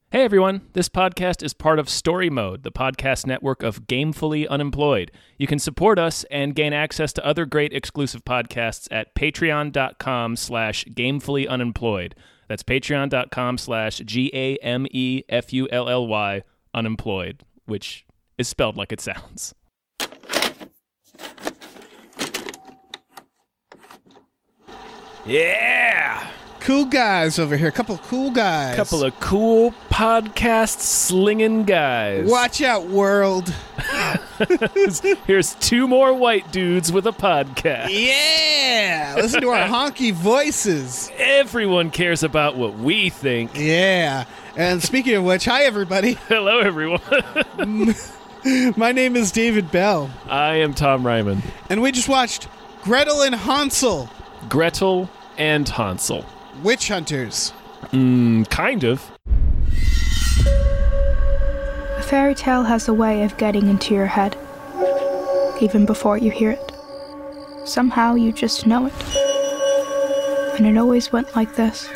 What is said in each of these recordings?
Hey everyone, this podcast is part of Story Mode, the podcast network of Gamefully Unemployed. You can support us and gain access to other great exclusive podcasts at patreon.com/gamefullyunemployed. That's patreon.com/GAMEFULLY unemployed, which is spelled like it sounds. Yeah! Cool guys over here. Couple of cool guys. Couple of cool podcast slinging guys. Watch out, world. Here's two more white dudes with a podcast. Yeah. Listen to our honky voices. Everyone cares about what we think. Yeah. And speaking of which, hi, everybody. Hello, everyone. My name is David Bell. I am Tom Ryman. And we just watched Gretel and Hansel. Gretel and Hansel. Witch hunters. Kind of. A fairy tale has a way of getting into your head, even before you hear it. Somehow you just know it. And it always went like this.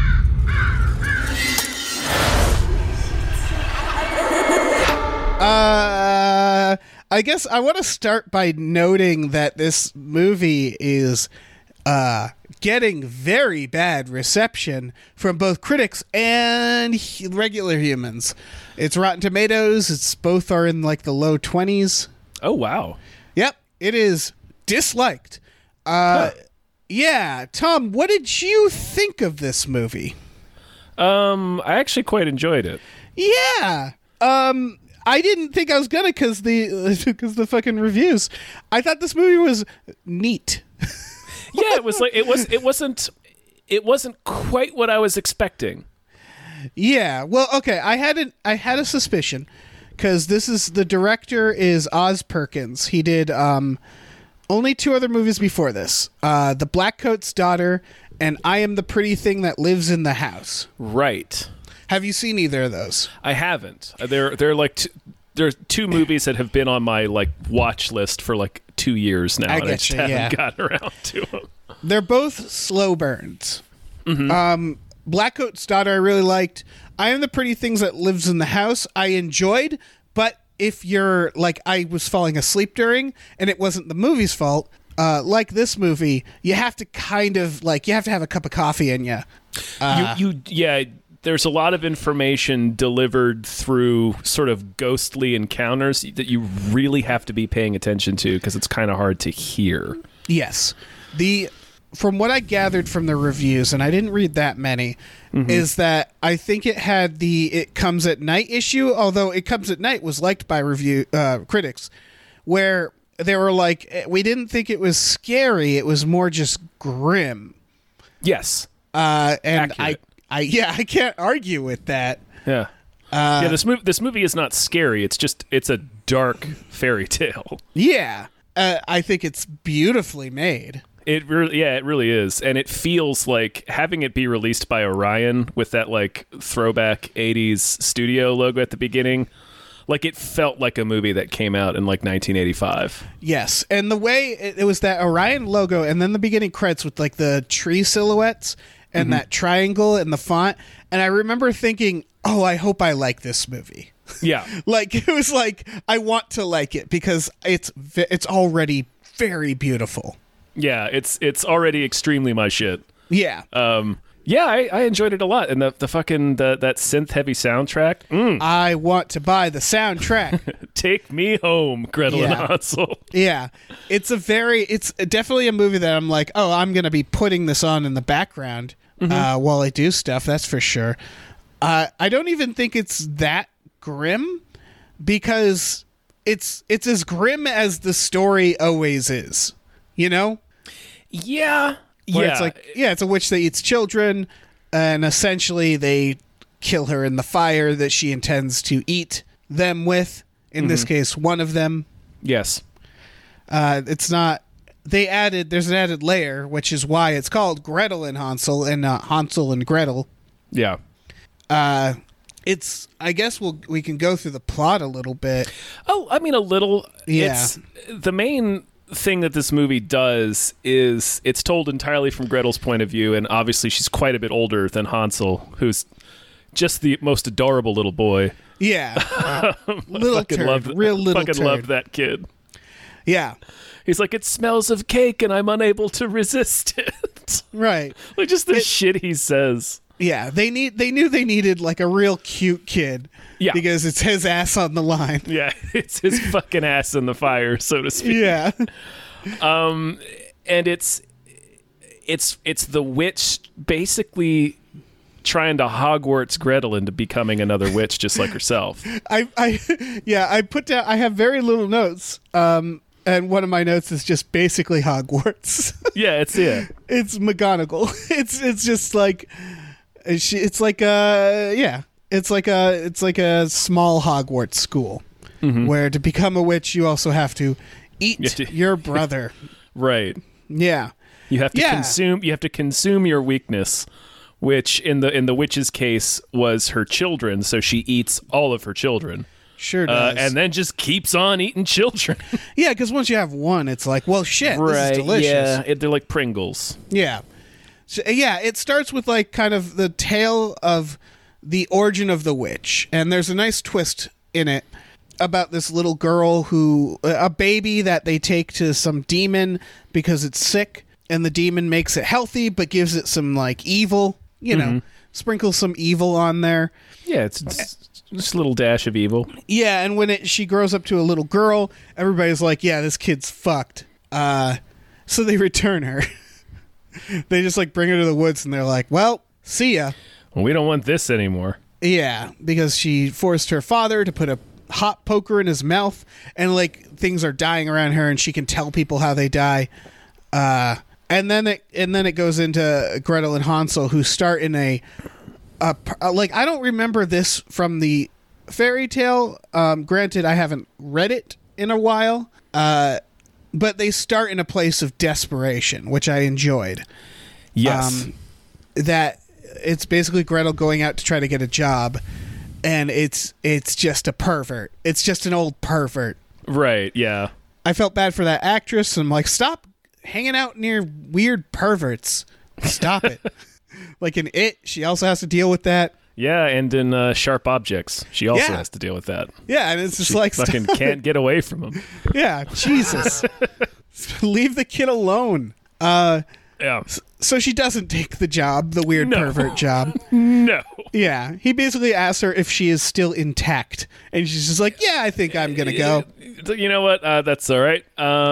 I guess I want to start by noting that this movie is getting very bad reception from both critics and regular humans. It's Rotten Tomatoes. It's both are in like the low 20s. Oh, wow. Yep, it is disliked. Yeah, Tom, what did you think of this movie? I actually quite enjoyed it. Yeah. I didn't think I was gonna because the fucking reviews. I thought this movie was neat. Yeah, it was like it wasn't quite what I was expecting. Yeah. Well, okay. I had a suspicion because the director is Oz Perkins. He did only two other movies before this: The Blackcoat's Daughter and I Am the Pretty Thing That Lives in the House. Right. Have you seen either of those? I haven't. They're like there are two movies that have been on my like watch list for like 2 years now, and I just haven't gotten around to them. They're both slow burns. Mm-hmm. Blackcoat's Daughter I really liked. I Am the Pretty Things That Lives in the House I enjoyed, but if you're like I was falling asleep during and it wasn't the movie's fault, like this movie, you have to kind of like you have to have a cup of coffee in you. There's a lot of information delivered through sort of ghostly encounters that you really have to be paying attention to because it's kind of hard to hear. Yes. From what I gathered from the reviews, and I didn't read that many, is that I think it had the It Comes at Night issue, although It Comes at Night was liked by critics, where they were like, we didn't think it was scary, it was more just grim. Yes. And accurate. I can't argue with that. Yeah. This movie is not scary. It's a dark fairy tale. Yeah. I think it's beautifully made. It really is. And it feels like having it be released by Orion with that like throwback 80s studio logo at the beginning, like it felt like a movie that came out in like 1985. Yes. And the way it was that Orion logo and then the beginning credits with like the tree silhouettes and that triangle and the font. And I remember thinking, oh, I hope I like this movie. Yeah. Like, it was like, I want to like it because it's already very beautiful. Yeah, it's already extremely my shit. Yeah. I enjoyed it a lot. And the fucking, that synth-heavy soundtrack. I want to buy the soundtrack. Take me home, Gretel and Hansel. Yeah. It's definitely a movie that I'm like, oh, I'm going to be putting this on in the background while I do stuff, that's for sure. I don't even think it's that grim because it's as grim as the story always is, you know? Yeah. Where it's like, it's a witch that eats children, and essentially they kill her in the fire that she intends to eat them with. In this case, one of them. Yes. It's not. There's an added layer, which is why it's called Gretel and Hansel and not Hansel and Gretel. Yeah. I guess we can go through the plot a little bit. Oh, I mean, a little. Yeah. It's the main thing that this movie does is it's told entirely from Gretel's point of view, and obviously she's quite a bit older than Hansel, who's just the most adorable little boy. Yeah. Little turd. Real little turd. Fucking love that kid. Yeah. He's like, it smells of cake and I'm unable to resist it. Right. Like just the shit he says. Yeah, they knew they needed like a real cute kid. Yeah. Because it's his ass on the line. Yeah, it's his fucking ass in the fire, so to speak. Yeah. And it's the witch basically trying to Hogwarts Gretel into becoming another witch just like herself. I put down, I have very little notes. And one of my notes is just basically Hogwarts. Yeah, it's McGonagall. It's just like it's like a small Hogwarts school where to become a witch you also have to eat your brother. Right. Yeah. You have to consume your weakness, which in the witch's case was her children, so she eats all of her children. Sure does. And then just keeps on eating children. Yeah, because once you have one, it's like, well, shit, right, this is delicious. Yeah, they're like Pringles. Yeah. So, yeah, it starts with like kind of the tale of the origin of the witch. And there's a nice twist in it about this little girl a baby that they take to some demon because it's sick. And the demon makes it healthy, but gives it some like evil, sprinkles some evil on there. Yeah, it's just a little dash of evil. Yeah, and when she grows up to a little girl, everybody's like, yeah, this kid's fucked. So they return her. They just like bring her to the woods and they're like, well, see ya. Well, we don't want this anymore. Yeah, because she forced her father to put a hot poker in his mouth and like things are dying around her and she can tell people how they die. And then it goes into Gretel and Hansel, who start in a like, I don't remember this from the fairy tale. Granted, I haven't read it in a while. But they start in a place of desperation, which I enjoyed. Yes. That it's basically Gretel going out to try to get a job, and it's just a pervert. It's just an old pervert. Right. Yeah. I felt bad for that actress. And I'm like, stop hanging out near weird perverts. Stop it. Like in It, she also has to deal with that. Yeah, and in Sharp Objects, she also has to deal with that. Yeah, and it's just she like fucking can't get away from him. Yeah, Jesus. Leave the kid alone. Yeah. So she doesn't take the job, the weird pervert job. No. Yeah, he basically asks her if she is still intact, and she's just like, "Yeah, I think I'm gonna go." You know what? That's all right.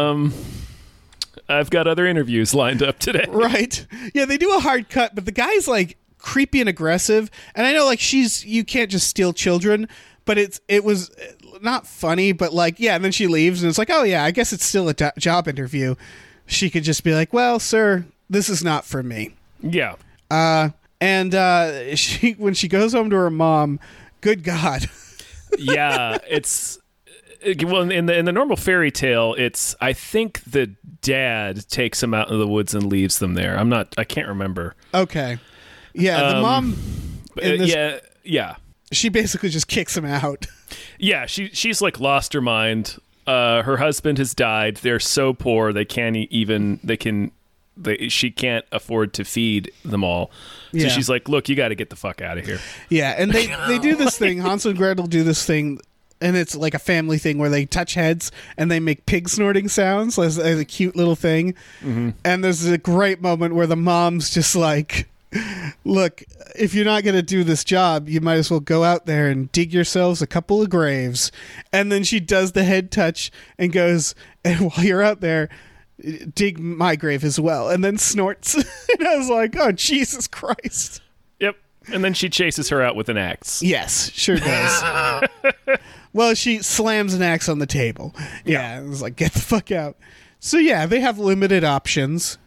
I've got other interviews lined up today. Right. Yeah, they do a hard cut, but the guy's like creepy and aggressive. And I know like you can't just steal children, but it was not funny, but like, yeah, and then she leaves and it's like, oh yeah, I guess it's still a job interview. She could just be like, well, sir, this is not for me. Yeah. And when she goes home to her mom, good God. Yeah, it's well in the normal fairy tale, it's I think the dad takes them out in the woods and leaves them there. I can't remember. Okay. Yeah, the mom yeah. She basically just kicks him out. Yeah, she's like lost her mind. Her husband has died. They're so poor she can't afford to feed them all. So she's like, look, you got to get the fuck out of here. Yeah, and they do this thing. Hansel and Gretel do this thing, and it's like a family thing where they touch heads and they make pig snorting sounds as a cute little thing. Mm-hmm. And there's a great moment where the mom's just like, look, if you're not going to do this job, you might as well go out there and dig yourselves a couple of graves. And then she does the head touch and goes, and while you're out there, dig my grave as well, and then snorts. And I was like, oh, Jesus Christ. Yep. And then she chases her out with an axe. Yes, sure does. Well, she slams an axe on the table. Yeah, it was like, get the fuck out. So yeah, they have limited options.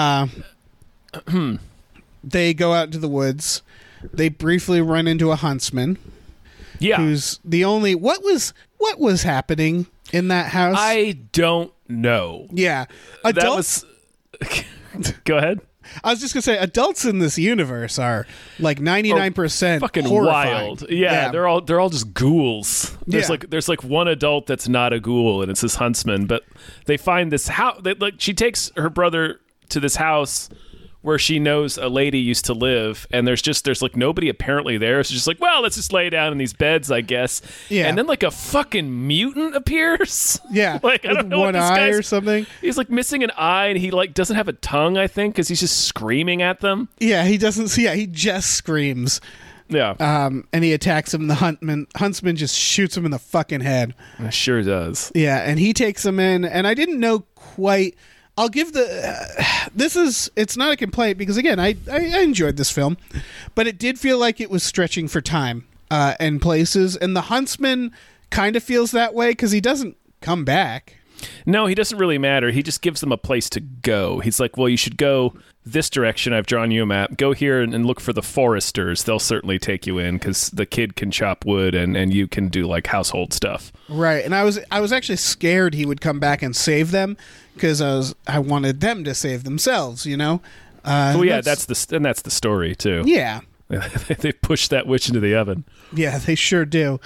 They go out into the woods. They briefly run into a huntsman. Yeah. Who's the only... What was happening in that house? I don't know. Yeah. Adults... Go ahead. I was just going to say, adults in this universe are like 99% fucking horrifying. wild. Yeah, they're all just ghouls. There's like one adult that's not a ghoul, and it's this huntsman. But they find this house. She takes her brother to this house where she knows a lady used to live, and there's like nobody apparently there. So just like, well, let's just lay down in these beds, I guess. Yeah. And then like a fucking mutant appears. Yeah. Like I with don't know one what this eye guy's, or something. He's like missing an eye, and he like doesn't have a tongue, I think, because he's just screaming at them. Yeah, he doesn't see. Yeah, he just screams. Yeah. And he attacks him. The huntsman just shoots him in the fucking head. It sure does. Yeah, and he takes him in, and I didn't know quite. I'll give it's not a complaint because again, I enjoyed this film, but it did feel like it was stretching for time and places, and the huntsman kind of feels that way because he doesn't come back. No, he doesn't really matter. He just gives them a place to go. He's like, well, you should go this direction. I've drawn you a map. Go here and look for the foresters. They'll certainly take you in because the kid can chop wood and you can do like household stuff. Right, and I was actually scared he would come back and save them because I wanted them to save themselves, you know. Oh yeah, that's the story too. Yeah, they push that witch into the oven. Yeah, they sure do.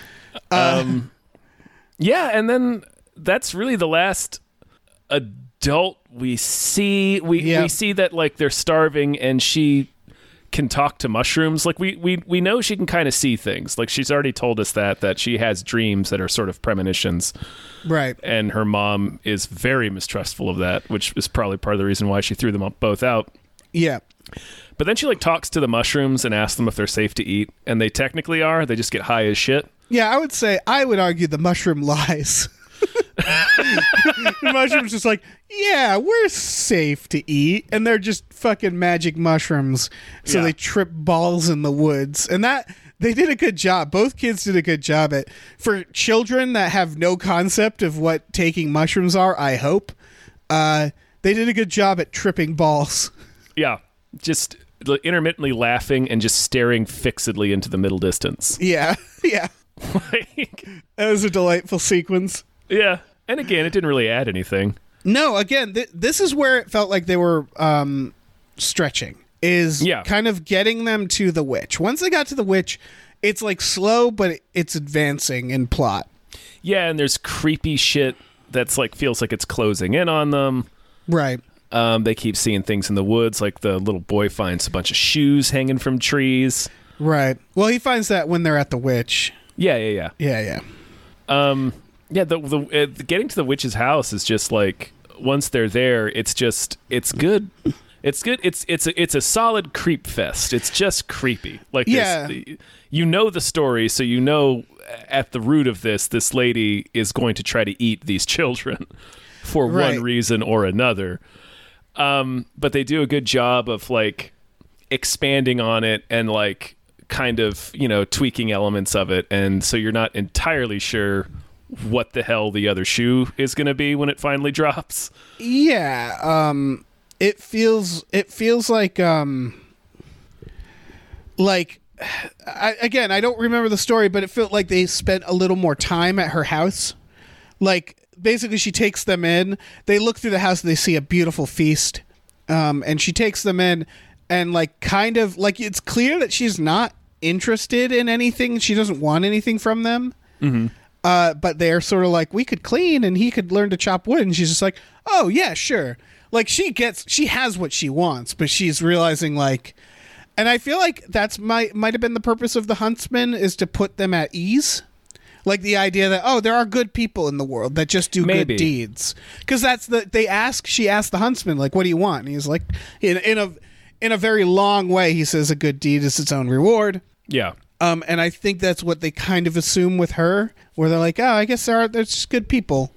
Yeah, and then that's really the last adult we see. We see that like they're starving and she can talk to mushrooms. Like we know she can kind of see things. Like she's already told us that she has dreams that are sort of premonitions. Right. And her mom is very mistrustful of that, which is probably part of the reason why she threw them both out. Yeah. But then she like talks to the mushrooms and asks them if they're safe to eat, and they technically are. They just get high as shit. Yeah, I would argue the mushroom lies. The mushroom's just like, yeah, we're safe to eat, and they're just fucking magic mushrooms. So Yeah. they trip balls in the woods, and that they did a good job. Both kids did a good job at for children that have no concept of what taking mushrooms are. I hope they did a good job at tripping balls. Yeah, just intermittently laughing and just staring fixedly into the middle distance. Yeah, yeah, Like, that was a delightful sequence. yeah, and again, it didn't really add anything. No, again, this is where it felt like they were stretching. Is kind of getting them to the witch. Once they got to the witch, it's like slow, but it's advancing in plot. Yeah, and there's creepy shit that's like feels like it's closing in on them. Right. They keep seeing things in the woods, like the little boy finds a bunch of shoes hanging from trees. Right. Well, he finds that when they're at the witch. Yeah. Yeah. Yeah, the getting to the witch's house is just like once they're there, it's good. It's good. It's a solid creep fest. It's just creepy. Like you know the story, so you know at the root of this lady is going to try to eat these children for one reason or another. But they do a good job of like expanding on it and like kind of, you know, tweaking elements of it, and so you're not entirely sure what the hell the other shoe is going to be when it finally drops. Yeah. It feels like I don't remember the story, but it felt like they spent a little more time at her house. Like basically she takes them in, they look through the house and they see a beautiful feast. And she takes them in and like kind of like it's clear that she's not interested in anything. She doesn't want anything from them. Mm-hmm. But they're sort of like, we could clean and he could learn to chop wood. And she's just like, oh yeah, sure. Like she has what she wants, but she's realizing like, and I feel like that's might have been the purpose of the huntsman, is to put them at ease. Like the idea that, oh, there are good people in the world that just do good deeds. Because she asked the huntsman, like, what do you want? And he's like, in a very long way, he says a good deed is its own reward. Yeah. And I think that's what they kind of assume with her, where they're like, oh, I guess there's just good people.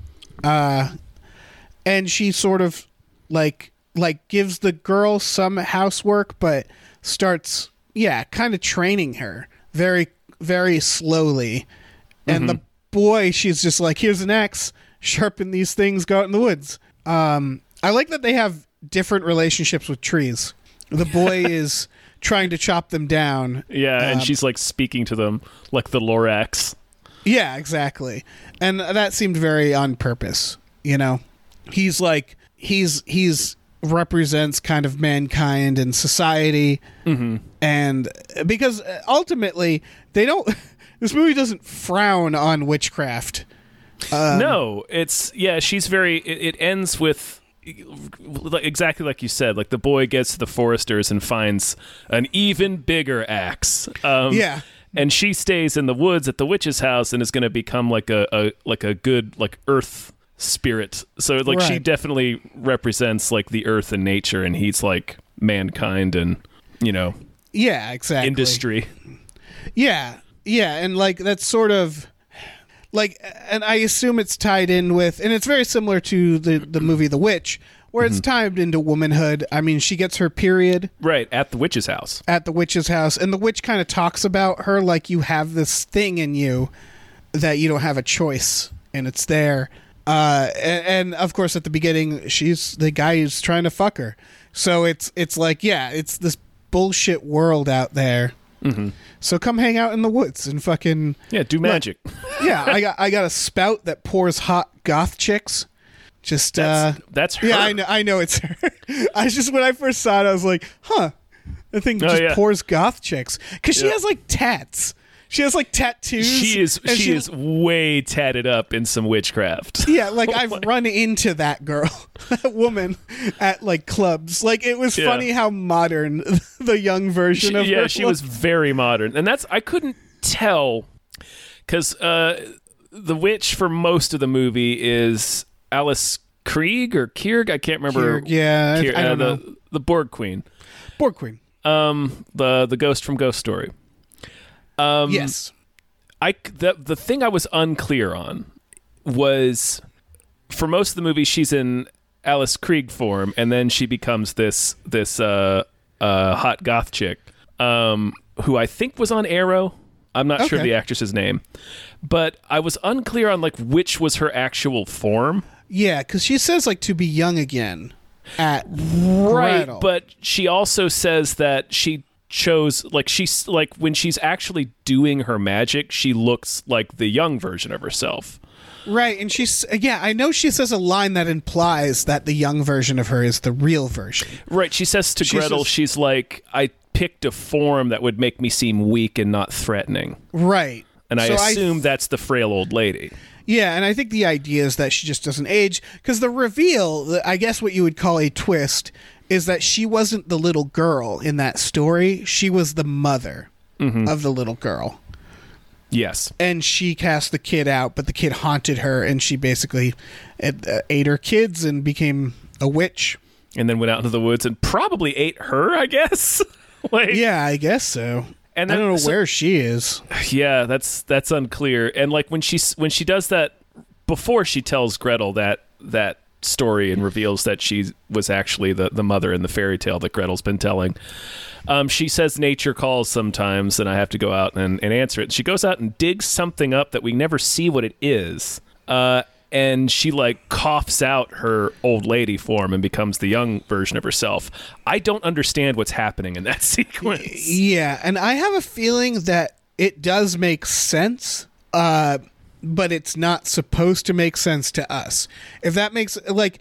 And she sort of like gives the girl some housework, but starts, kind of training her very, very slowly. And the boy, she's just like, here's an axe, sharpen these things, go out in the woods. I like that they have different relationships with trees. The boy is trying to chop them down. Yeah, and she's like speaking to them like the Lorax. Yeah, exactly. And that seemed very on purpose, you know? He's like, he's represents kind of mankind and society. Mm-hmm. And because ultimately this movie doesn't frown on witchcraft. No, she's very, it ends with exactly like you said, like the boy gets to the foresters and finds an even bigger axe. Yeah. And she stays in the woods at the witch's house and is going to become like a good like earth spirit. So like she Right. definitely represents like the earth and nature, and he's like mankind and, you know, Yeah, exactly. industry. Yeah, and like that's sort of like, and I assume it's tied in with, and it's very similar to the movie The Witch, where it's tied into womanhood. I mean, she gets her period Right, at the witch's house. at the witch's house, and the witch kind of talks about her like you have this thing in you that you don't have a choice, and it's there. And of course, at the beginning, she's the guy who's trying to fuck her. So it's like, yeah, it's this bullshit world out there. Mm-hmm. So come hang out in the woods and fucking Do magic. yeah. I got a spout that pours hot goth chicks. Just That's her. yeah, I know it's her. I just when I first saw it, I was like, huh, the thing just yeah. pours goth chicks because she Yeah. has like tats. She has like tattoos. She and is way tatted up in some witchcraft. Yeah, like I've run into that girl, that woman at like clubs. Like it was Yeah. funny how modern the young version of her She was very modern, and I couldn't tell because the witch for most of the movie is Alice Krieg or Kierg. I can't remember. Yeah, I don't know. The Borg Queen, Borg Queen. the ghost from Ghost Story. Yes. The thing I was unclear on was for most of the movie she's in Alice Krieg form, and then she becomes this hot goth chick who I think was on Arrow. I'm not sure Okay. the actress's name, but I was unclear on like which was her actual form. Yeah, because she says like to be young again at Right, Gretel. but she also says that she chose she's like when she's actually doing her magic, she looks like the young version of herself. Right, and she's I know she says a line that implies that the young version of her is the real version. Right, she says to She Gretel, says- she's like, I picked a form that would make me seem weak and not threatening. Right. And I So assume that's the frail old lady. Yeah, and I think the idea is that she just doesn't age because the reveal, I guess what you would call a twist, is that she wasn't the little girl in that story. She was the mother of the little girl. Yes. And she cast the kid out, but the kid haunted her, and she basically ate her kids and became a witch. And then went out into the woods and probably ate her, I guess. Yeah, I guess so. And I don't know so- where she is. Yeah, that's unclear. And like when she does that before she tells Gretel that story and reveals that she was actually the mother in the fairy tale that Gretel's been telling. She says nature calls sometimes, and I have to go out and answer it. She goes out and digs something up that we never see what it is. And she like coughs out her old lady form and becomes the young version of herself. I don't understand what's happening in that sequence. Yeah, and I have a feeling that it does make sense, but it's not supposed to make sense to us. If that makes like,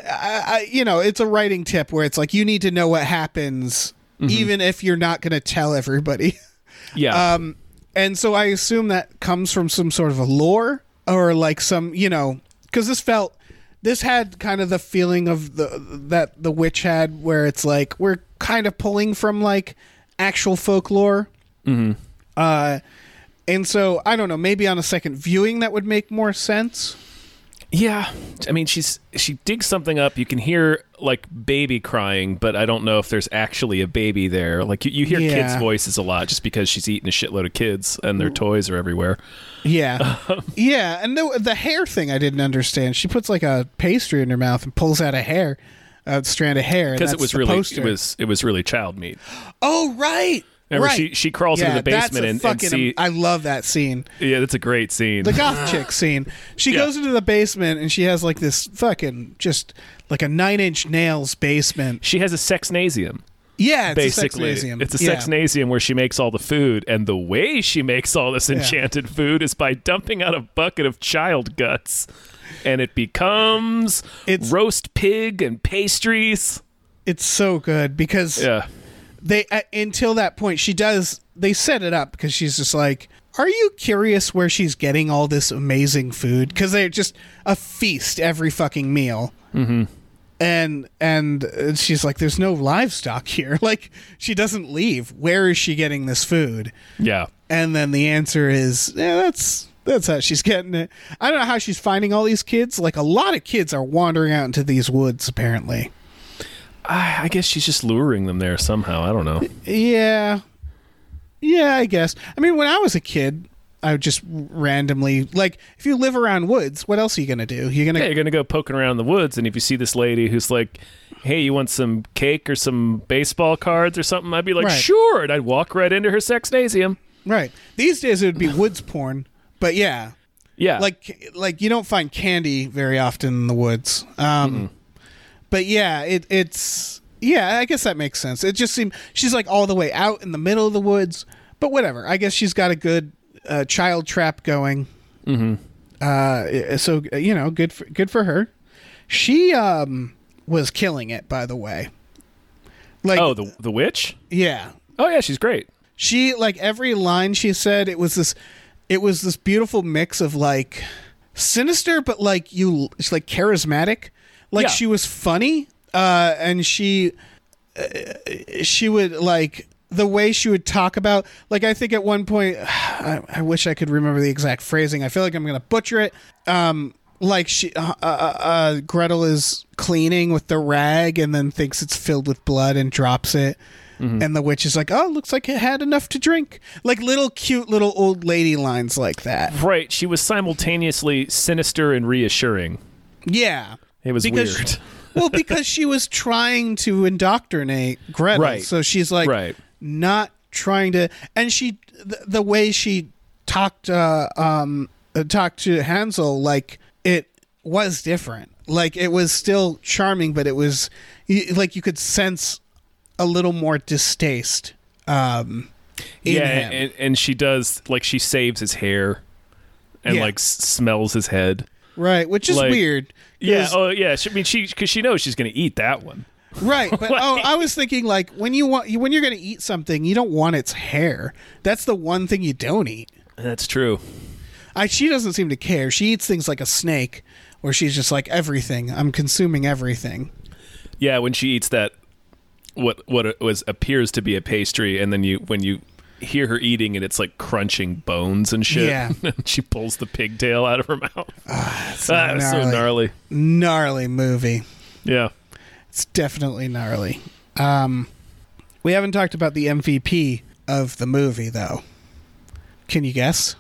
it's a writing tip where it's like you need to know what happens, even if you're not going to tell everybody. Yeah. And so I assume that comes from some sort of a lore or like some, because this had kind of the feeling of that the witch had, where it's like we're kind of pulling from like actual folklore. And so I don't know, maybe on a second viewing that would make more sense. Yeah, I mean, she digs something up. You can hear like baby crying, but I don't know if there's actually a baby there. Like you hear kids' voices a lot, just because she's eating a shitload of kids and their toys are everywhere. Yeah, yeah, and the hair thing I didn't understand. She puts like a pastry in her mouth and pulls out a strand of hair, Because it was really child meat. Oh right. Remember, right. she crawls into the basement and see. I love that scene. Yeah, that's a great scene. The goth chick scene. She goes into the basement and she has like this fucking just like a 9-inch nails basement. She has a sexnasium. Yeah, it's basically, a sexnasium. it's a sexnasium where she makes all the food, and the way she makes all this enchanted food is by dumping out a bucket of child guts, and it becomes roast pig and pastries. It's so good because they until that point they set it up because she's just like, are you curious where she's getting all this amazing food? Because they're just a feast every fucking meal. And she's like, there's no livestock here. Like, she doesn't leave. Where is she getting this food? Yeah. And then the answer is, yeah, that's how she's getting it. I don't know how she's finding all these kids. Like, a lot of kids are wandering out into these woods, apparently. I guess she's just luring them there somehow. I don't know. Yeah. Yeah, I guess. I mean, when I was a kid, I would just randomly, like, if you live around woods, what else are you going to do? You're going to go poking around the woods, and if you see this lady who's like, hey, you want some cake or some baseball cards or something? I'd be like, Right. Sure, and I'd walk right into her sexnasium. Right. These days it would be woods porn, but yeah. Yeah. Like you don't find candy very often in the woods. But yeah, it's I guess that makes sense. It just seemed she's like all the way out in the middle of the woods, but whatever. I guess she's got a good child trap going. So good for her. She was killing it, by the way. Like, oh, the witch? Yeah. Oh yeah, she's great. She, like, every line she said, it was this beautiful mix of, like, sinister, but like she's like charismatic. Like, Yeah. she was funny, and she would, like, the way she would talk about, like, I think at one point, I wish I could remember the exact phrasing. I feel like I'm gonna butcher it. Like, she Gretel is cleaning with the rag and then thinks it's filled with blood and drops it. And the witch is like, oh, looks like it had enough to drink. Like, little cute little old lady lines like that. Right. She was simultaneously sinister and reassuring. Yeah. It was weird. Well, because she was trying to indoctrinate Gretel. Right. So she's like, Right. not trying to, and the way she talked to Hansel, like, it was different. Like, it was still charming, but it was like you could sense a little more distaste in him. and she does, like, she saves his hair and Yeah. like smells his head. Right, which is Like, weird. Yeah. 'Cause- Oh yeah. Because she knows she's going to eat that one. Right, but I was thinking, like, when you're going to eat something, you don't want its hair. That's the one thing you don't eat. That's true. She doesn't seem to care. She eats things like a snake, where she's just like, everything. I'm consuming everything. Yeah. When she eats that, what it appears to be a pastry, and then when you hear her eating it, it's like crunching bones and shit. Yeah. She pulls the pigtail out of her mouth. It's so gnarly. gnarly. Gnarly movie. Yeah. It's definitely gnarly. We haven't talked about the MVP of the movie, though. Can you guess?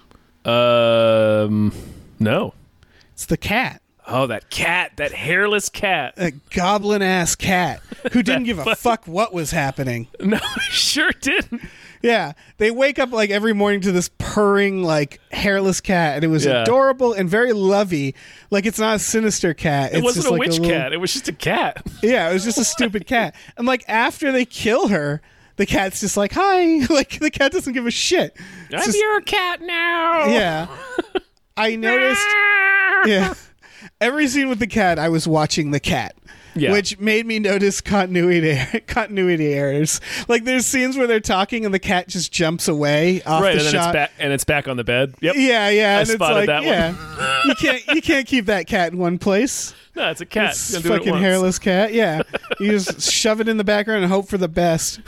No. It's the cat. Oh, that cat, that hairless cat. A goblin-ass cat who didn't give a fuck what was happening. No, he sure didn't. Yeah, they wake up like every morning to this purring, like, hairless cat, and it was adorable and very lovey. Like, it's not a sinister cat. It wasn't just a like witch cat. It was just a cat. Yeah, it was just a stupid cat. And, like, after they kill her, the cat's just like, hi. Like, the cat doesn't give a shit. It's I'm just- your cat now. Yeah. I noticed. Yeah. Every scene with the cat, I was watching the cat. Yeah. Which made me notice continuity errors. Like, there's scenes where they're talking and the cat just jumps away off Right, the and shot. it's back on the bed. Yep. Yeah, and it's spotted like, that one. you can't keep that cat in one place. No, it's a cat. It's He's gonna do it fucking once. hairless cat. Yeah, you just shove it in the background and hope for the best.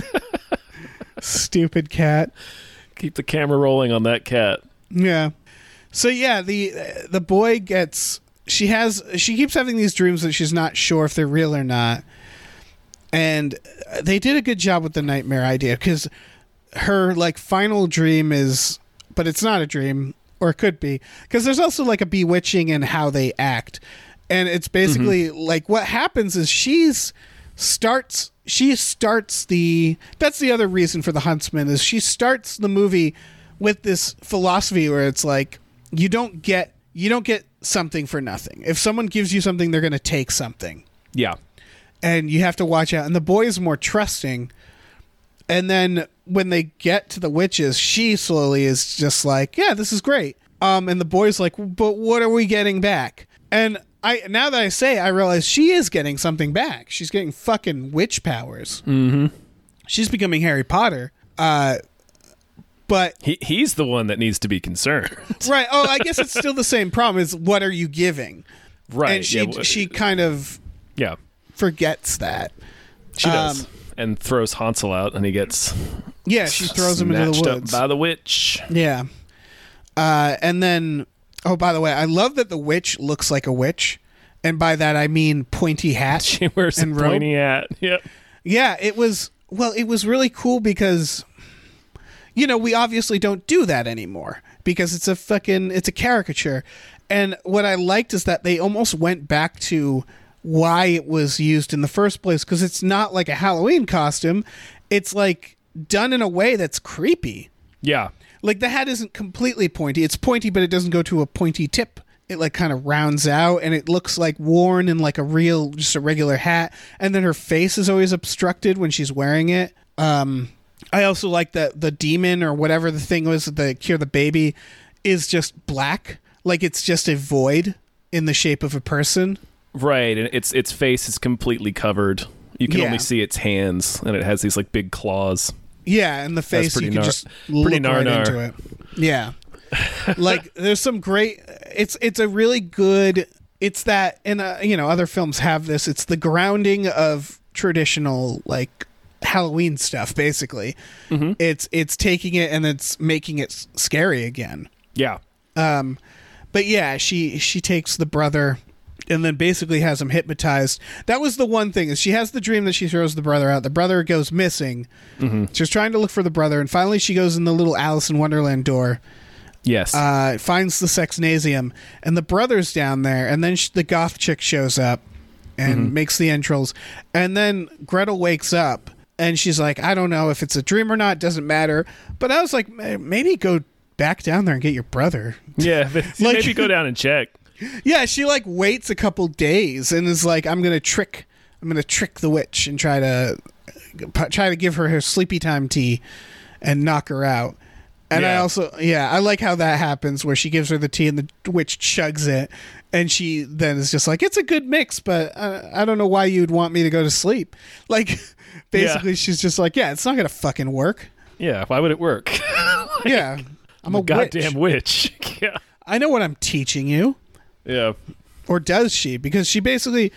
Stupid cat. Keep the camera rolling on that cat. Yeah. So yeah, the boy gets. She keeps having these dreams that she's not sure if they're real or not. And they did a good job with the nightmare idea, because her, like, final dream is, but it's not a dream, or it could be, because there's also, like, a bewitching in how they act. And it's basically like what happens is she starts the, that's the other reason for the Huntsman, is she starts the movie with this philosophy where it's like, you don't get something for nothing. If someone gives you something, they're going to take something. Yeah. And you have to watch out. And the boy is more trusting. And then when they get to the witches, she slowly is just like, yeah, this is great. And the boy's like, but what are we getting back? And now that I say, I realize she is getting something back. She's getting fucking witch powers. Mm-hmm. She's becoming Harry Potter. But He's the one that needs to be concerned. right. Oh, I guess it's still the same problem. Is what are you giving? Right. And she kind of, Yeah. forgets that. She does. And throws Hansel out, and he gets she throws him into the snatched woods up by the witch. Yeah. And then, oh, by the way, I love that the witch looks like a witch. And by that, I mean pointy hat. She wears a pointy hat. Yep. Yeah, it was really cool because, we obviously don't do that anymore because it's a caricature. And what I liked is that they almost went back to why it was used in the first place, because it's not like a Halloween costume. It's like done in a way that's creepy. Yeah. Like the hat isn't completely pointy. It's pointy, but it doesn't go to a pointy tip. It like kind of rounds out and it looks like worn in like just a regular hat. And then her face is always obstructed when she's wearing it. I also like that the demon or whatever the thing was that cure the baby is just black. Like it's just a void in the shape of a person. Right, and its face is completely covered. You can only see its hands, and it has these like big claws. Yeah, and the face you can just look right into it. Yeah, like there's some great. It's a really good. It's that, and other films have this. It's the grounding of traditional like Halloween stuff. Basically, it's taking it and it's making it scary again. Yeah. But yeah, she takes the brother. And then basically has him hypnotized. That was the one thing, is she has the dream that she throws the brother out. The brother goes missing. She's trying to look for the brother, and finally she goes in the little Alice in Wonderland door. Yes. Finds the Sexnasium, and the brother's down there, and then the goth chick shows up and makes the intros. And then Gretel wakes up, and she's like, I don't know if it's a dream or not, doesn't matter. But I was like, maybe go back down there and get your brother. Yeah, maybe go down and check. Yeah, she like waits a couple days and is like, I'm gonna trick the witch and try to give her sleepy time tea and knock her out. And I also I like how that happens where she gives her the tea and the witch chugs it, and she then is just like, it's a good mix, but I don't know why you'd want me to go to sleep. Like basically she's just like, it's not gonna fucking work. Yeah, why would it work? Yeah, I'm a goddamn witch. Yeah, I know what I'm teaching you. Yeah. Or does she? Because she basically...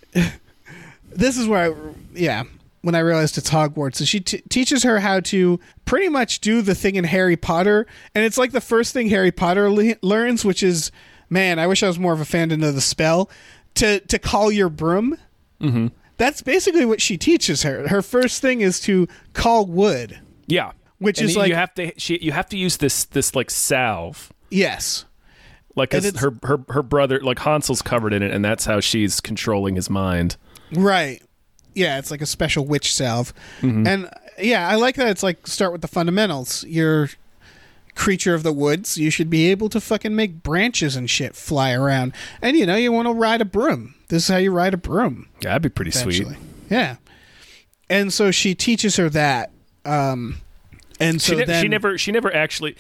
this is where when I realized it's Hogwarts. So she teaches her how to pretty much do the thing in Harry Potter. And it's like the first thing Harry Potter learns, which is, man, I wish I was more of a fan to know the spell, to call your broom. Mm-hmm. That's basically what she teaches her. Her first thing is to call wood. Yeah. Which is like... You have to use this like salve. Yes. Like her brother, like Hansel's covered in it, and that's how she's controlling his mind. Right. Yeah, it's like a special witch salve. And I like that it's like start with the fundamentals. You're creature of the woods. You should be able to fucking make branches and shit fly around. And you want to ride a broom. This is how you ride a broom. Yeah, that'd be pretty sweet. Yeah. And so she teaches her that. And so she never actually.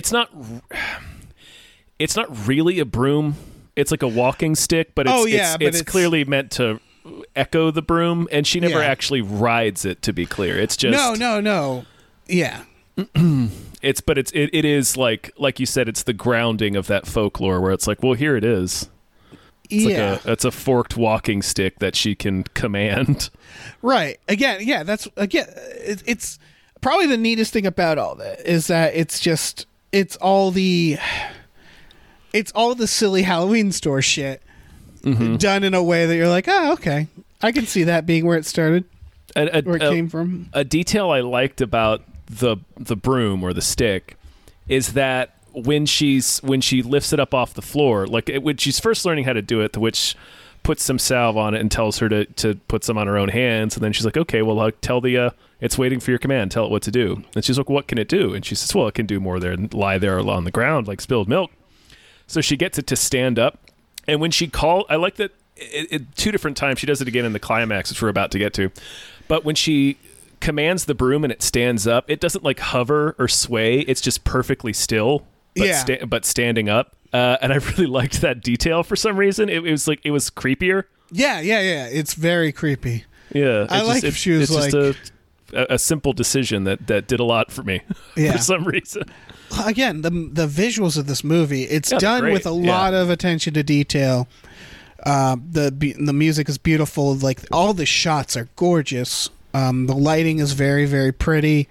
It's not really a broom. It's like a walking stick, but it's clearly meant to echo the broom, and she never actually rides it, to be clear. It's just No. Yeah. it is like you said, it's the grounding of that folklore where it's like, well, here it is. It's a forked walking stick that she can command. Right. Again, it's probably the neatest thing about all that is that it's all the silly Halloween store shit done in a way that you're like, oh, okay. I can see that being where it started, where it came from. A detail I liked about the broom or the stick is that when she lifts it up off the floor, like when she's first learning how to do it, the witch puts some salve on it and tells her to put some on her own hands, and then she's like, okay, well, I'll tell it's waiting for your command, tell it what to do. And she's like, what can it do? And she says, well, it can do more than lie there on the ground like spilled milk. So she gets it to stand up, and when she I like that two different times, she does it again in the climax, which we're about to get to, but when she commands the broom and it stands up, it doesn't like hover or sway, it's just perfectly still, but standing up. And I really liked that detail for some reason. It was creepier. Yeah. It's very creepy. Yeah. I like if she was like... just a simple decision that did a lot for me for some reason. Again, the visuals of this movie, it's done great. with a lot of attention to detail. The music is beautiful. Like all the shots are gorgeous. The lighting is very, very pretty.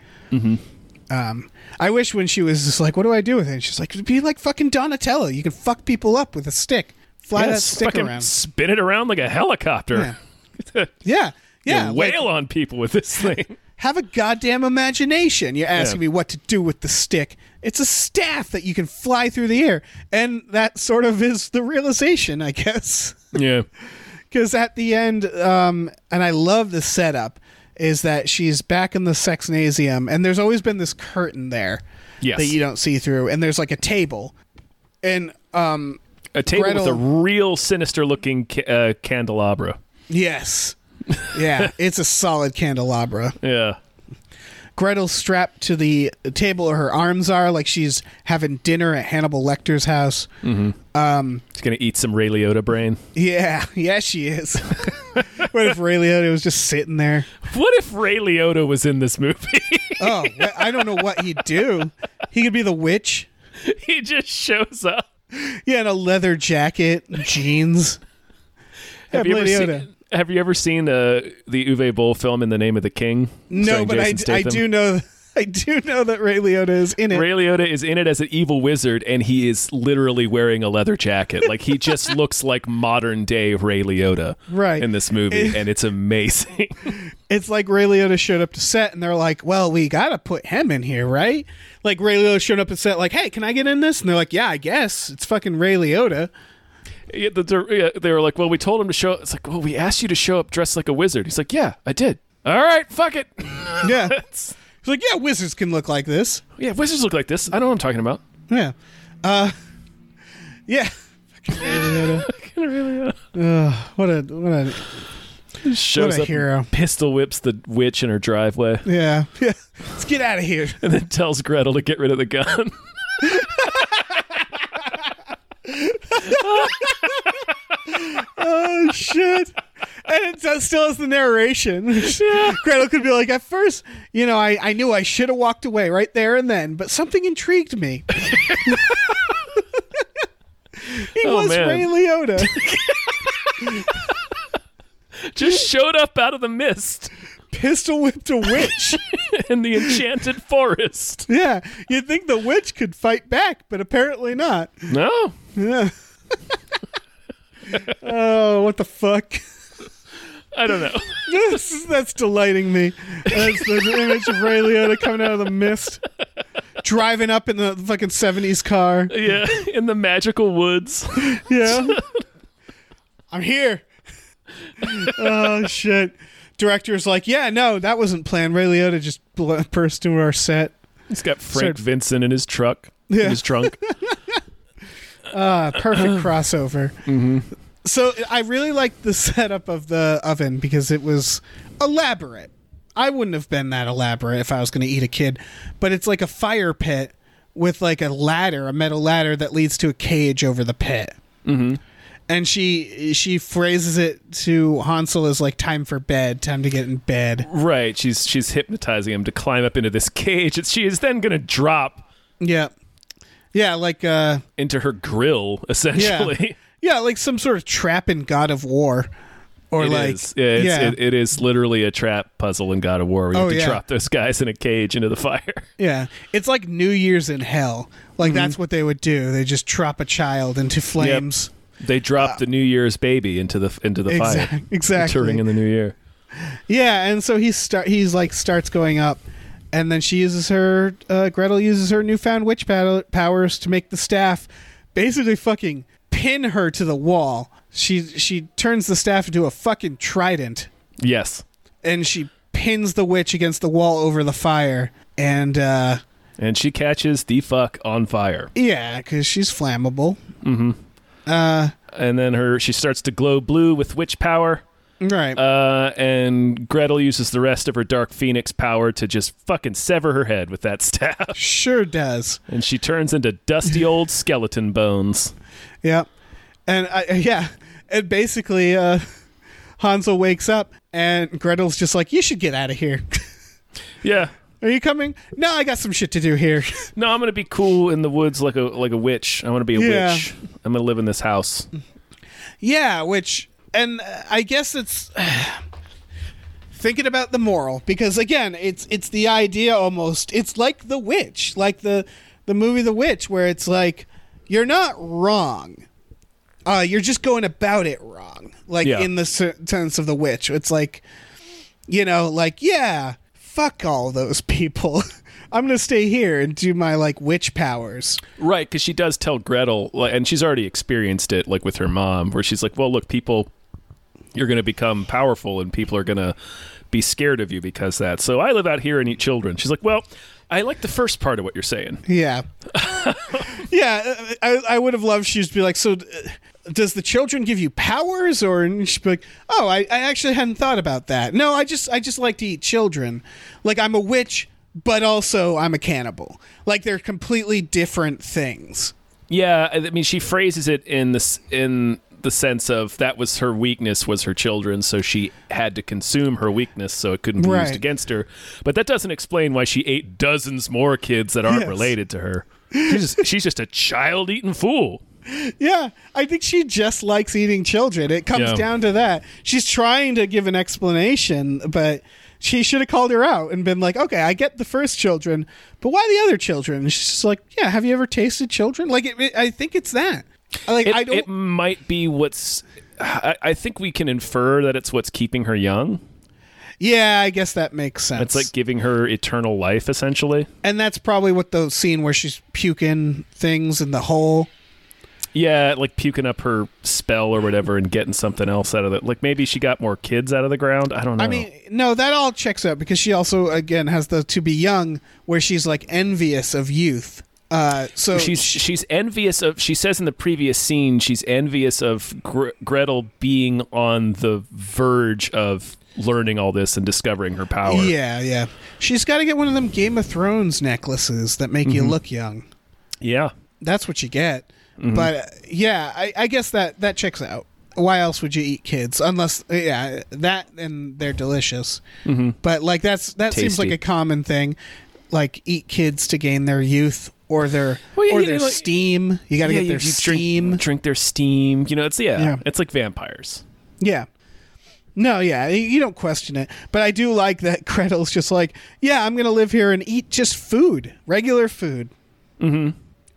I wish when she was just like, "What do I do with it?" And she's like, "Be like fucking Donatello. You can fuck people up with a stick. Fly that stick around, spin it around like a helicopter. Yeah, You wail on people with this thing." Have a goddamn imagination. You're asking me what to do with the stick. It's a staff that you can fly through the air. And that sort of is the realization, I guess. Yeah. Because at the end, and I love the setup, is that she's back in the Sexnasium, and there's always been this curtain there that you don't see through. And there's like a table. And a table Gretel, with a real sinister-looking candelabra. Yes. Yeah, it's a solid candelabra. Yeah. Gretel's strapped to the table where her arms are, like she's having dinner at Hannibal Lecter's house. She's going to eat some Ray Liotta brain. Yeah, she is. What if Ray Liotta was just sitting there? What if Ray Liotta was in this movie? Oh, I don't know what he'd do. He could be the witch. He just shows up. Yeah, in a leather jacket, jeans. Have you ever seen the Uwe Boll film In the Name of the King? No, but I do know that Ray Liotta is in it. Ray Liotta is in it as an evil wizard, and he is literally wearing a leather jacket. Like, he just looks like modern day Ray Liotta in this movie, and it's amazing. It's like Ray Liotta showed up to set, and they're like, "Well, we gotta put him in here, right?" Like Ray Liotta showed up to set, like, "Hey, can I get in this?" And they're like, "Yeah, I guess it's fucking Ray Liotta." Yeah, they were like, "Well, we told him to show." It's like, "Well, we asked you to show up dressed like a wizard." He's like, "Yeah, I did." All right, fuck it. Yeah, he's like, "Yeah, wizards can look like this." Yeah, wizards look like this. I know what I'm talking about. Yeah, yeah. What a shows what a up, hero. Pistol whips the witch in her driveway. Yeah. Let's get out of here. And then tells Gretel to get rid of the gun. Oh shit! And it still has the narration. Gretel could be like, "At first, I knew I should have walked away right there and then, but something intrigued me." He was man. Ray Liotta. Just showed up out of the mist. Pistol whipped a witch in the enchanted forest. Yeah, you'd think the witch could fight back, but apparently not. No. Yeah. Oh, what the fuck? I don't know. That's delighting me. That's the image of Ray Liotta coming out of the mist, driving up in the fucking 70s car. Yeah, in the magical woods. Yeah. I'm here. Oh, shit. Director's like, "Yeah, no, that wasn't planned. Ray Liotta just burst into our set." He's got Frank Vincent in his truck. Yeah. In his trunk. Perfect crossover. Mm-hmm. So I really liked the setup of the oven because it was elaborate. I wouldn't have been that elaborate if I was going to eat a kid, but it's like a fire pit with like a ladder, a metal ladder that leads to a cage over the pit. Mm-hmm. And she phrases it to Hansel as like time for bed, time to get in bed. Right. She's hypnotizing him to climb up into this cage. She is then going to drop. Yeah. Yeah, like into her grill, essentially. Yeah, like some sort of trap in God of War. Or it is literally a trap puzzle in God of War where you have to drop those guys in a cage into the fire. Yeah. It's like New Year's in hell. Like that's what they would do. They just drop a child into flames. Yep. They dropped the New Year's baby into the fire. Exactly. Entering in the new year. Yeah, and so he starts going up, and then Gretel uses her newfound witch powers to make the staff basically fucking pin her to the wall. She turns the staff into a fucking trident. Yes. And she pins the witch against the wall over the fire, and she catches the fuck on fire. Yeah, because she's flammable. Mm-hmm. And then she starts to glow blue with witch power. Right. And Gretel uses the rest of her Dark Phoenix power to just fucking sever her head with that staff. Sure does. And she turns into dusty old skeleton bones. Yep. And and basically Hansel wakes up and Gretel's just like, "You should get out of here." Yeah. Are you coming? No, I got some shit to do here. No, I'm gonna be cool in the woods like a witch. I want to be a witch. I'm gonna live in this house. Yeah, and I guess it's thinking about the moral, because again, it's the idea almost. It's like The Witch, like the movie The Witch, where it's like you're not wrong. You're just going about it wrong. Like in the sense of The Witch, it's like, like, yeah, fuck all those people. I'm going to stay here and do my, like, witch powers. Right, because she does tell Gretel, and she's already experienced it, like, with her mom, where she's like, well, look, you're going to become powerful, and people are going to be scared of you because of that. So I live out here and eat children. She's like, well, I like the first part of what you're saying. Yeah. Yeah, I would have loved she to be like, so does the children give you powers? And she'd be like, oh, I actually hadn't thought about that. No, I just like to eat children. Like, I'm a witch, but also I'm a cannibal. Like, they're completely different things. Yeah, I mean, she phrases it in the sense of that was her weakness, was her children, so she had to consume her weakness so it couldn't be used against her. But that doesn't explain why she ate dozens more kids that aren't related to her. She's just a child-eating fool. Yeah, I think she just likes eating children. It comes down to that. She's trying to give an explanation, but she should have called her out and been like, okay, I get the first children, but why the other children? And she's just like, yeah, have you ever tasted children? Like, I think it's that. Like, it might be what's... I think we can infer that it's what's keeping her young. Yeah, I guess that makes sense. It's like giving her eternal life, essentially. And that's probably what the scene where she's puking things in the hole. Yeah, like puking up her spell or whatever and getting something else out of it. Like maybe she got more kids out of the ground. I don't know. I mean, no, that all checks out because she also, again, has the to be young where she's like envious of youth. So she's envious of. She says in the previous scene she's envious of Gretel being on the verge of learning all this and discovering her power. Yeah. She's got to get one of them Game of Thrones necklaces that make you look young. Yeah, that's what you get. Mm-hmm. But yeah, I guess that checks out. Why else would you eat kids unless that and they're delicious? Mm-hmm. But like that Tasty. Seems like a common thing. Like eat kids to gain their youth or their steam. You got to get their steam. Drink their steam. It's like vampires. Yeah. No, you don't question it. But I do like that Gretel's just like, yeah, I'm going to live here and eat just food, regular food. Mm-hmm.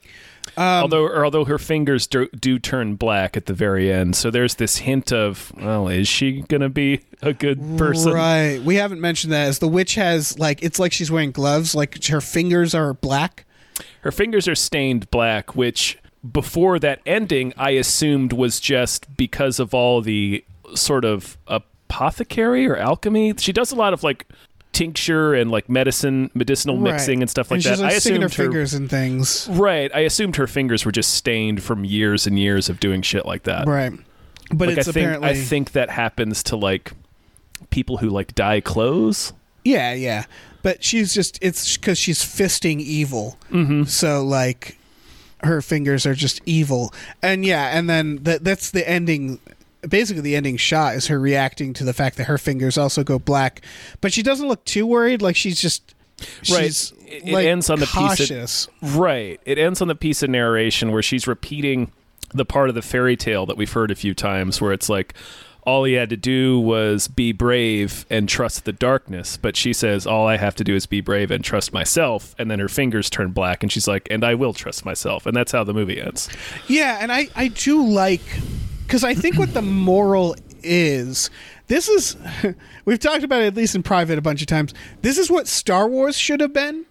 Although her fingers do turn black at the very end, so there's this hint of, well, is she gonna be a good person? Right. We haven't mentioned that as the witch has it's like she's wearing gloves, like her fingers are black. Her fingers are stained black, which before that ending I assumed was just because of all the sort of apothecary or alchemy. She does a lot of tincture and medicinal mixing and stuff like that. I assumed her fingers and things. Right. I assumed her fingers were just stained from years and years of doing shit like that. Right. But it's apparently... I think that happens to people who dye clothes. Yeah. But she's just... It's because she's fisting evil. Mm-hmm. So her fingers are just evil. And and then that's the ending... Basically, the ending shot is her reacting to the fact that her fingers also go black, but she doesn't look too worried. She's it ends on cautious. It ends on the piece of narration where she's repeating the part of the fairy tale that we've heard a few times, where it's all he had to do was be brave and trust the darkness. But she says, all I have to do is be brave and trust myself. And then her fingers turn black, and she's like, and I will trust myself. And that's how the movie ends. Yeah, and I do like... Because I think what the moral is, this is, we've talked about it at least in private a bunch of times, this is what Star Wars should have been.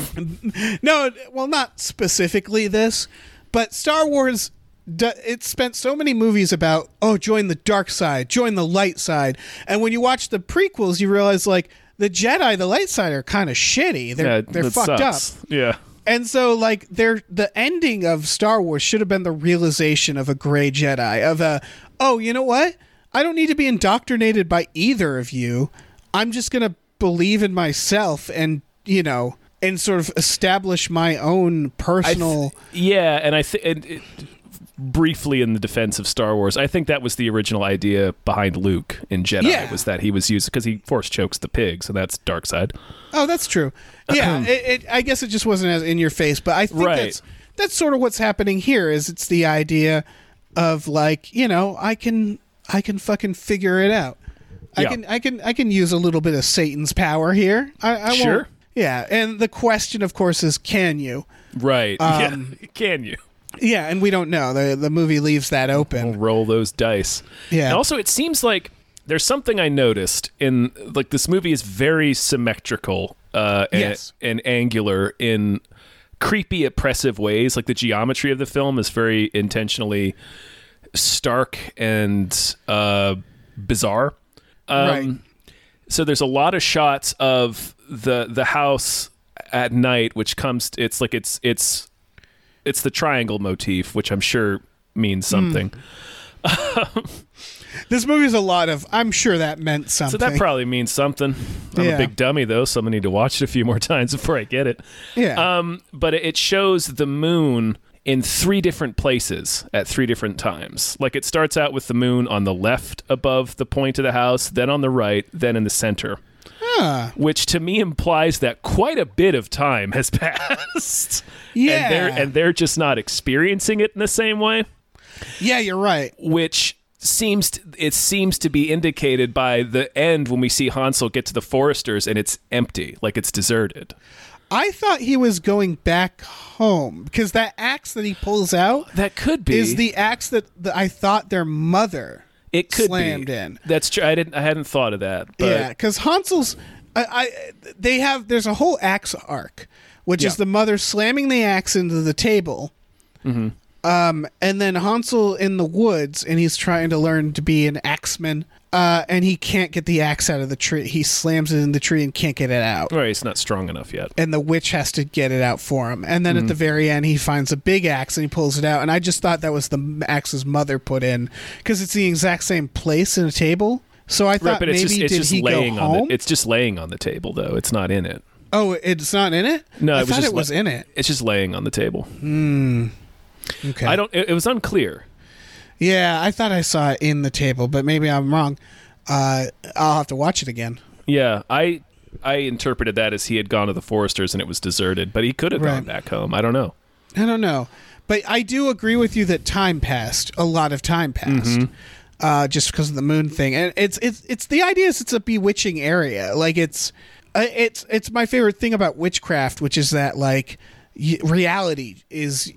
No, well, not specifically this, but Star Wars, it spent so many movies about, join the dark side, join the light side. And when you watch the prequels, you realize, the Jedi, the light side, are kind of shitty. They're fucked sucks. up. Yeah. And so, the ending of Star Wars should have been the realization of a gray Jedi, of you know what? I don't need to be indoctrinated by either of you. I'm just going to believe in myself and, and sort of establish my own personal... and I think... Briefly in the defense of Star Wars, I think that was the original idea behind Luke in Jedi, was that he was used because he force chokes the pig, so that's dark side. Oh, that's true. Yeah, I guess it just wasn't as in your face, but I think that's sort of what's happening here. Is it's the idea of like, I can fucking figure it out. I can use a little bit of Satan's power here. I Sure. won't. Yeah, and the question, of course, is can you? Right. Can you? Yeah, and we don't know. The movie leaves that open. Roll those dice. Yeah. And also, it seems like there's something I noticed in like this movie is very symmetrical Yes. and angular in creepy, oppressive ways. Like the geometry of the film is very intentionally stark and bizarre. Right. So there's a lot of shots of the house at night, which comes. It's like it's the triangle motif, which I'm sure means something. This movie's a lot of. I'm sure that meant something. So that probably means something. I'm Yeah. a big dummy though, so I'm gonna need to watch it a few more times before I get it. Yeah. But it shows the moon in 3 different places at 3 different times. Like it starts out with the moon on the left above the point of the house, then on the right, then in the center. Which to me implies that quite a bit of time has passed. Yeah. And they're just not experiencing it in the same way. Yeah, you're right. Which seems to be indicated by the end when we see Hansel get to the foresters and it's empty, like it's deserted. I thought he was going back home because that axe that he pulls out That could be is the axe that I thought their mother it could slammed be. in. That's true. I hadn't thought of that. But Yeah, because Hansel's, there's a whole axe arc, which is Yeah. the mother slamming the axe into the table, and then Hansel in the woods, and he's trying to learn to be an axeman, and he can't get the axe out of the tree. He slams it in the tree and can't get it out. Right, it's not strong enough yet. And the witch has to get it out for him. And then at the very end, he finds a big axe and he pulls it out. And I just thought that was the axe's mother put in because it's the exact same place in a table. So I thought Right, but it's maybe just did he go laying on home? it's just laying on the table though. It's not in it. Oh, it's not in it? No, I it was thought just it was in it. It's just laying on the table. Okay. It was unclear. Yeah, I thought I saw it in the table, but maybe I'm wrong. I'll have to watch it again. Yeah, I interpreted that as he had gone to the foresters and it was deserted, but he could have Right. gone back home. I don't know. I don't know. But I do agree with you that time passed. A lot of time passed. Just because of the moon thing. And it's the idea is it's a bewitching area. Like it's my favorite thing about witchcraft, which is that like reality is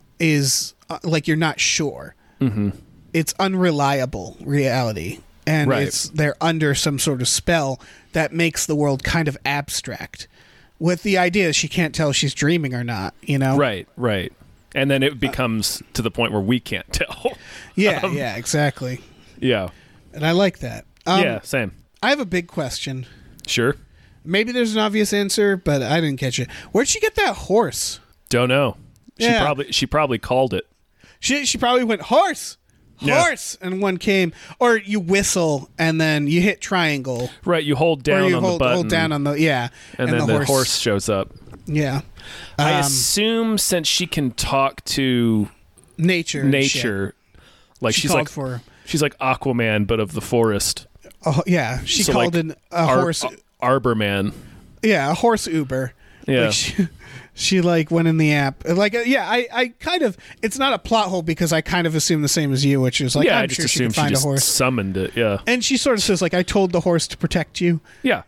like you're not sure. It's unreliable reality. And Right. they're under some sort of spell that makes the world kind of abstract. With the idea she can't tell if she's dreaming or not, Right. And then it becomes to the point where we can't tell. Yeah, yeah, exactly. Yeah. And I like that. Yeah, same. I have a big question. Sure. Maybe there's an obvious answer, but I didn't catch it. Where'd she get that horse? Don't know. Yeah. She probably called it. She probably went horse, Yeah. and one came. Or you whistle and then you hit triangle, Right, you hold down or you on the button. hold down on the and then the horse shows up. Yeah, I assume since she can talk to nature, and shit. nature, like She she's called like for. she's like Aquaman but of the forest. Oh yeah, she So, called like, in a horse. Arbor Man. Yeah, a horse Uber. Yeah. Like she like went in the app. Like I kind of it's not a plot hole because I kind of assume the same as you, which is like yeah, I'm I just sure she assumed could find just a horse. summoned it. Yeah. And she sort of says like I told the horse to protect you. Yeah.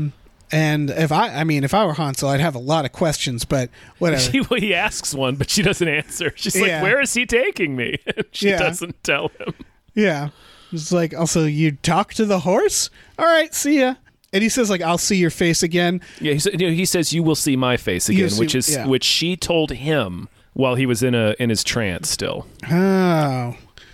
And if I were Hansel, I'd have a lot of questions, but whatever. He asks one, but she doesn't answer. She's Yeah. like, "Where is he taking me?" She Yeah. doesn't tell him. Yeah. It's like, also, you talk to the horse? All right, see ya. And he says, like, I'll see your face again. Yeah, he says, "You will see my face You'll again," see- yeah. which she told him while he was in his trance. Still, Oh.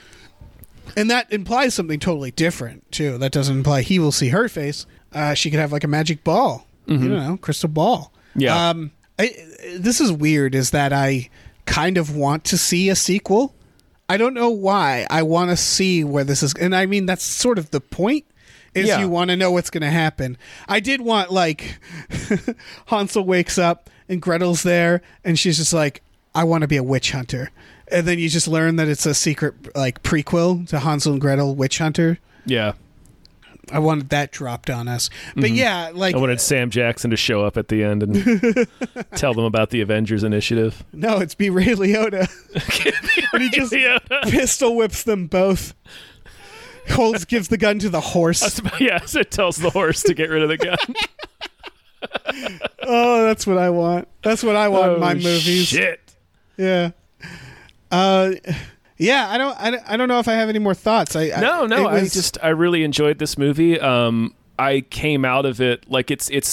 And that implies something totally different, too. That doesn't imply he will see her face. She could have, like, a magic ball. You don't know, crystal ball. Yeah. This is weird, is that I kind of want to see a sequel. I don't know why. I want to see where this is. And I mean, that's sort of the point. Is Yeah. you want to know what's going to happen. I did want, like, Hansel wakes up and Gretel's there and she's just like, I want to be a witch hunter. And then you just learn that it's a secret, like, prequel to Hansel and Gretel Witch Hunter. yeah. I wanted that dropped on us. But yeah, like I wanted Sam Jackson to show up at the end and tell them about the Avengers Initiative. no, it's be Ray Liotta. And he just pistol whips them both. Gives the gun to the horse. Yeah, so it tells the horse to get rid of the gun. Oh, that's what I want. That's what I want in my movies. Shit. Yeah. Yeah, I don't know if I have any more thoughts. I really enjoyed this movie. I came out of it like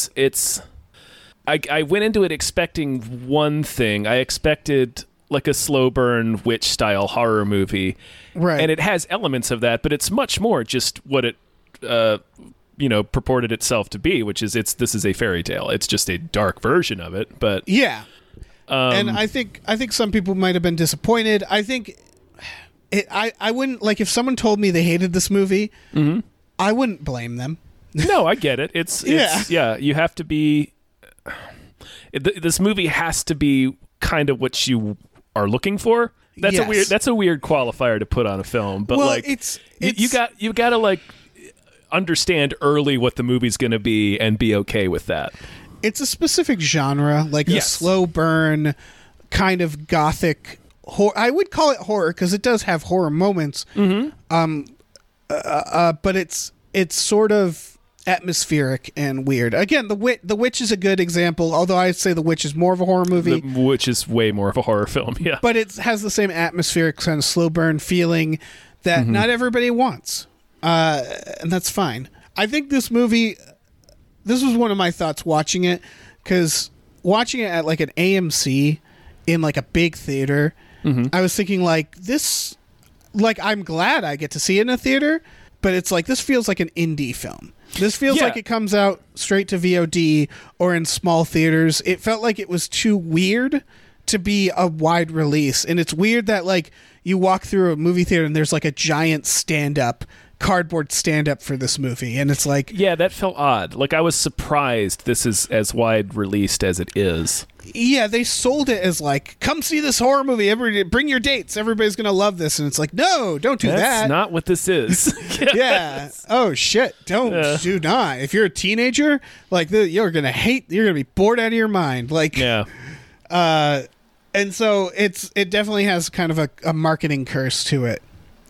I went into it expecting one thing. I expected like a slow burn witch style horror movie. Right. And it has elements of that, but it's much more just what it purported itself to be, which is this is a fairy tale. It's just a dark version of it, but yeah. And I think some people might have been disappointed. I think I wouldn't, like, if someone told me they hated this movie, I wouldn't blame them. No, I get it. It's Yeah. you have to be this movie has to be kind of what you are looking for. That's a weird qualifier to put on a film, but like you got to like understand early what the movie's going to be and be okay with that. It's a specific genre, like a slow burn kind of gothic horror. I would call it horror because it does have horror moments. But it's sort of atmospheric and weird. Again, The Witch is a good example, although I'd say The Witch is more of a horror movie. The Witch is way more of a horror film, yeah. But it has the same atmospheric kind of slow burn feeling that not everybody wants. And that's fine. I think this movie, this was one of my thoughts watching it, because watching it at like an AMC in like a big theater, I was thinking like this, like I'm glad I get to see it in a theater, but it's like this feels like an indie film. This feels like it comes out straight to VOD or in small theaters. It felt like it was too weird to be a wide release. And it's weird that like you walk through a movie theater and there's like a giant cardboard stand-up for this movie. And it's like... Yeah, that felt odd. Like I was surprised this is as wide released as it is. Yeah, they sold it as like, come see this horror movie. Everybody, bring your dates. Everybody's going to love this. And it's like, no, don't do that. That's not what this is. Yeah. Oh, shit. Do not. If you're a teenager, like, you're going to be bored out of your mind. Like, yeah. And so it definitely has kind of a marketing curse to it.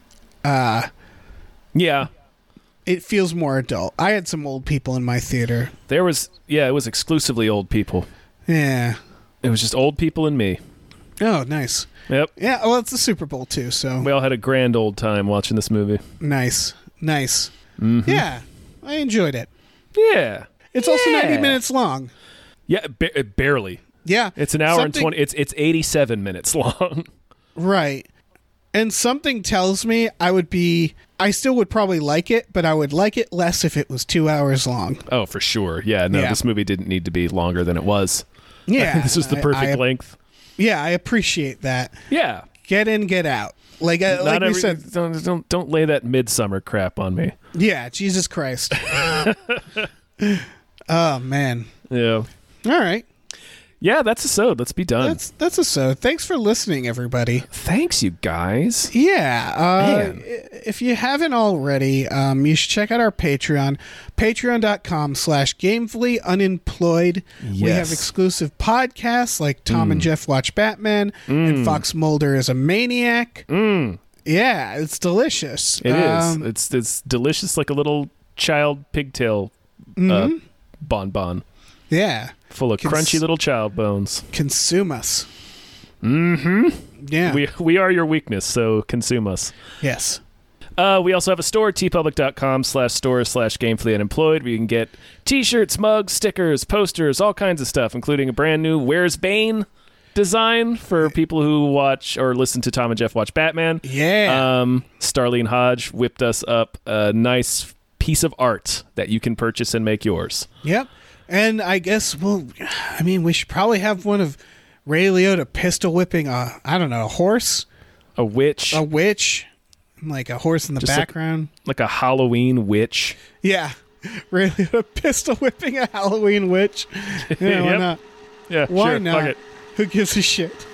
Yeah. It feels more adult. I had some old people in my theater. It was exclusively old people. Yeah. It was just old people and me. Oh, nice. Yep. Yeah, well, it's the Super Bowl, too, so... We all had a grand old time watching this movie. Nice. Mm-hmm. Yeah, I enjoyed it. Yeah. It's also 90 minutes long. Yeah, barely. Yeah. It's an hour and 20... It's 87 minutes long. Right. And something tells me I still would probably like it, but I would like it less if it was 2 hours long. Oh, for sure. Yeah, no, This movie didn't need to be longer than it was. Yeah. This was the perfect length. Yeah, I appreciate that. Yeah. Get in, get out. Like we said. Don't lay that Midsummer crap on me. Yeah, Jesus Christ. Oh, man. Yeah. All right. Yeah, that's a so. Let's be done. That's a so. Thanks for listening, everybody. Thanks, you guys. Yeah. If you haven't already, you should check out our Patreon. Patreon.com/gamefullyunemployed. Yes. We have exclusive podcasts like Tom and Jeff Watch Batman and Fox Mulder is a Maniac. Yeah, it's delicious. It is. It's delicious, like a little child pigtail bonbon. Yeah. Full of crunchy little child bones. Consume us. Mm-hmm. Yeah. We are your weakness, so consume us. Yes. We also have a store, tpublic.com/store/gamefullyunemployed, where you can get t-shirts, mugs, stickers, posters, all kinds of stuff, including a brand new Where's Bane design for people who watch or listen to Tom and Jeff Watch Batman. Yeah. Starlene Hodge whipped us up a nice piece of art that you can purchase and make yours. Yep. And I guess, we should probably have one of Ray Liotta pistol whipping a horse? A witch. Like a horse in the Just background. Like a Halloween witch. Yeah. Ray Liotta pistol whipping a Halloween witch. Yeah, why not? Yeah, why sure. not? Fuck it. Who gives a shit?